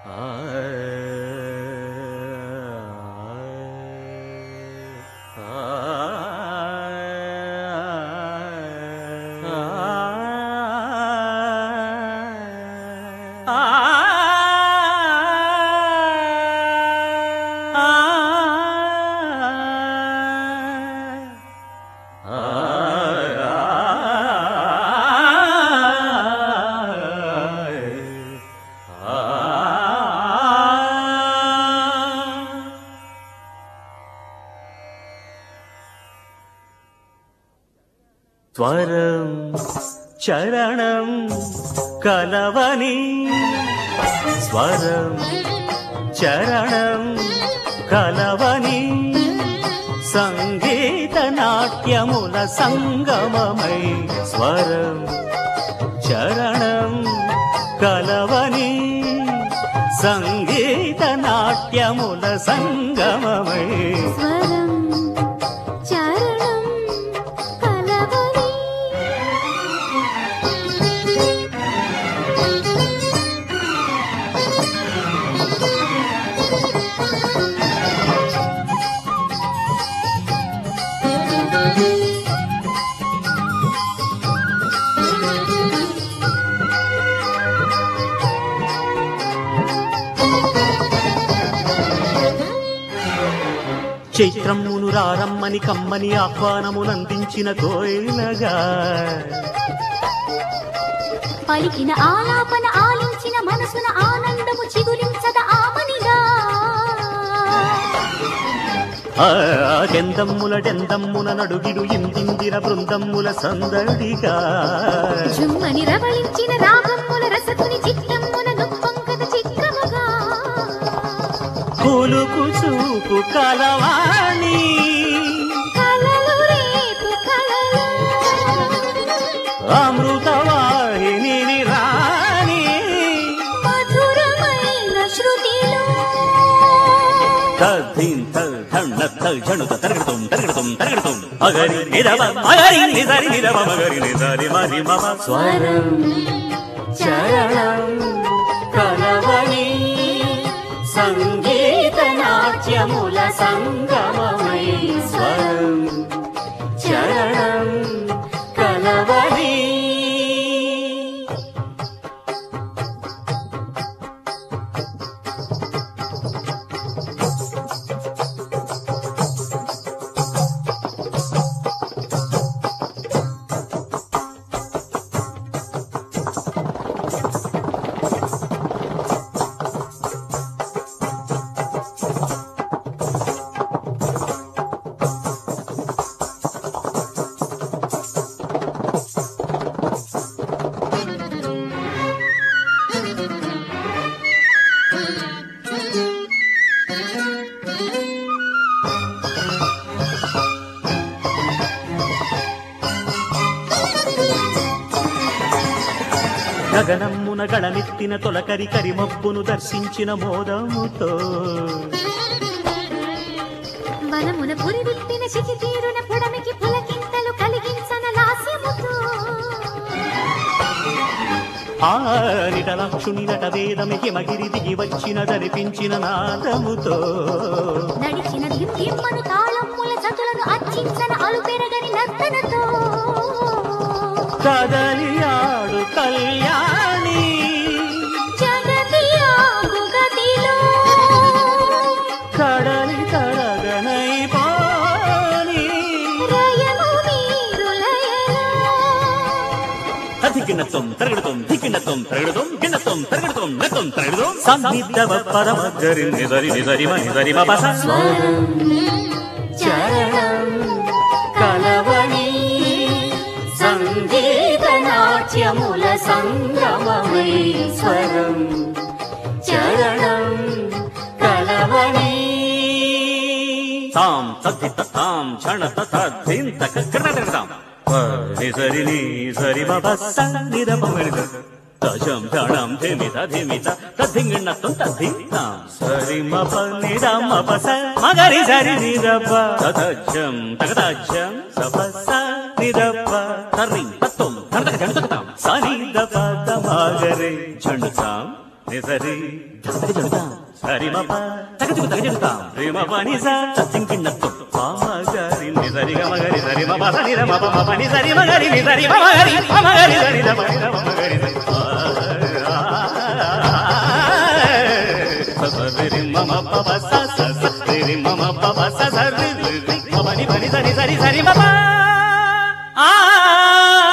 స్వరం చరణం కలవని స్వరం చరణం కలవని సంగీత నాట్యముల సంగమమై స్వరం చరణం కలవని సంగీత నాట్యముల సంగమమై చైత్రమును రారమ్మని కమ్మని ఆహ్వానమునందించిన కోయిలగా పలికిన ఆలాపన ఆలించిన మనసున ఆనందము చిగురించద ఆమనిగా డెందమ్ముల డెందమ్మున నడుగిడు ఇందిందిర బృందమ్ముల సందడిగా జుమ్మని రవళించిన రాగమ్ముల రసతుని చిత్తమ్మున నొప్పంకద చిత్రముగా కూలుకు చూపు కలవాణి కలలు రేపు కలలు అమృతవాహిని రాణి మధురమైన శృతిలో జణుత తరగడుతుం తరగడుతుం తరగడుతుం అగరి నిరవ మగరి నిజరి నిరవ మగరి నిజరి మరి మమ స్వరం చరణం కలవని సంగీత నాట్యముల సంగమమై స్వరం చరణం కలవని గగనమ్మున గళమెత్తిన తొలకరి కరిమబ్బును దర్శించిన మోదముతో వనమున పురివిప్పిన చితి తీరున పుడమికి పులకింతలు కలిగించన లాస్యముతో ఆ నిటలక్షుని నట వేదమి హిమగిరి దిగి వచ్చిన దరిపించిన నాదముతో నడిచిన దిమ్మను తాళమ్ముల చతులను అర్చించన అలు పెరగని నర్తనతో కదలియాడు కళ్యాణి జగతియాగు గదిలో కడలి తరగనై పాని రయము వీరులయలో అధికినత్వం తరగడుతం ధికినత్వం తరగడుతం గిన్నత్వం తరగడుతం నత్వం తరగడుతం సన్నిధవ పరమగరి నిజరి నిజరి నిజరి మపస స్వరం చరణం కలవని సంగీత నాట్యముల సంగమమై స్వరం చరణం కలవని తాం తద్దిత తాం ఛణత తద్దింత కర్ణాటకతాం నిసరి నిసరి మపస నిరపమణిద తజం ఛణం ధిమిత ధిమిత తద్దింగిణత్వం తద్దింతాం సరి మప నిద మపస మగరి సరి నిరప తదజం తగదజం సపస నిరప తర్రి తత్వం ధనతక జణుతకతాం సని దప దమగరే జణుతాం నిసరి జడుతాం సరి మప తగజుగు తగజడుతాం రిమ పని సా చింకిన్నత్తు పామగరి నిసరి గమగరి సరి మప సరి రమ పమ పని సరి మగరి నిసరి మగరి మగరి సరి రమ మగరి సరి మమ పప సరి మమ పప సరి పని పని సరి సరి సరి మప